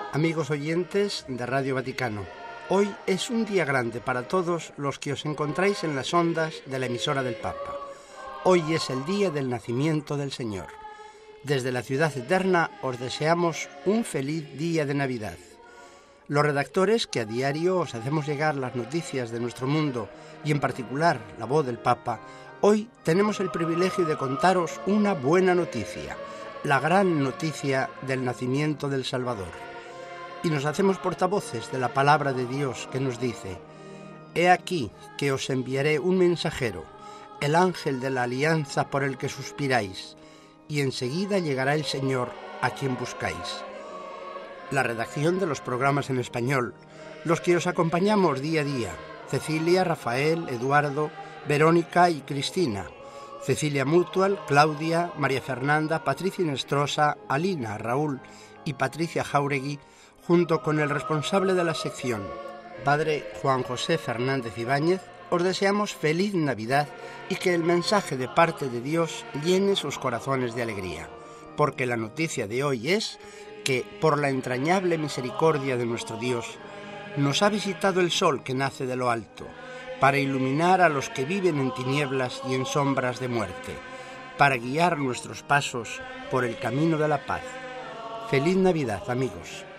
Amigos oyentes de Radio Vaticano, hoy es un día grande para todos los que os encontráis en las ondas de la emisora del Papa. Hoy es el día del nacimiento del Señor. Desde la Ciudad Eterna os deseamos un feliz día de Navidad. Los redactores que a diario os hacemos llegar las noticias de nuestro mundo y en particular la voz del Papa, hoy tenemos el privilegio de contaros una buena noticia, la gran noticia del nacimiento del Salvador. Y nos hacemos portavoces de la palabra de Dios que nos dice: «He aquí que os enviaré un mensajero, el ángel de la alianza por el que suspiráis, y enseguida llegará el Señor a quien buscáis». La redacción de los programas en español, los que os acompañamos día a día: Cecilia, Rafael, Eduardo, Verónica y Cristina, Cecilia Mutual, Claudia, María Fernanda, Patricia Inestrosa, Alina, Raúl y Patricia Jauregui, junto con el responsable de la sección, Padre Juan José Fernández Ibáñez, os deseamos feliz Navidad y que el mensaje de parte de Dios llene sus corazones de alegría, porque la noticia de hoy es que, por la entrañable misericordia de nuestro Dios, nos ha visitado el sol que nace de lo alto, para iluminar a los que viven en tinieblas y en sombras de muerte, para guiar nuestros pasos por el camino de la paz. Feliz Navidad, amigos.